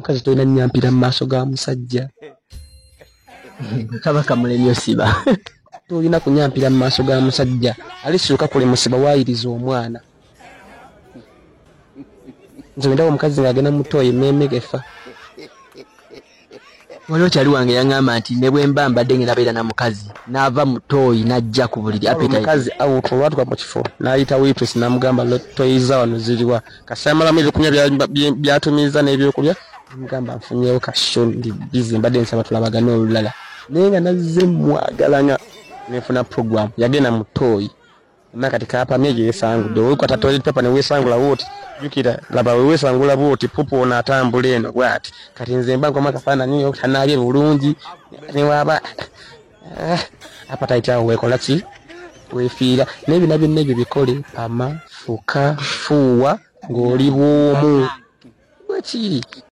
omukazi tolina nyampira mu maaso ga musajja kabaka mulemi osiba tolina kunyampira mu maaso ga musajja alisuuka kule musiba waayiriza omwana nze ndawo omukazi ng'agenda mutoyi mmeeme gefa waliwo kyali wange yaŋŋamba nti ne bwe mba mbadde ngenda beera na mukazi n'ava mutoyi n'ajja ku buliri omukazi awutu olwatuka mu kifo n'ayita waitress n'amugamba toyiza wano ziriwa kasamalamu ebyokunywa byatumiza n'ebyokulya amugamba nfunyeewo kasho ndi bizi mbadde nsaba tulabagane olulala naye nga nazze mwagalanya nenfuna program yagenda mutoyi kati kapamye gyesangudde wekwata toilet paper ne weesangula wooti jukira laba weesangula booti pupu ono atambula eno bwati kati nze mba nkoma kafaananyi okutanaabye bulungi newaba appetite awo weekola ki weefiira n'ebina byonna ebyo bikole pama fuka fuuwa ng'oli bw'omu wekiri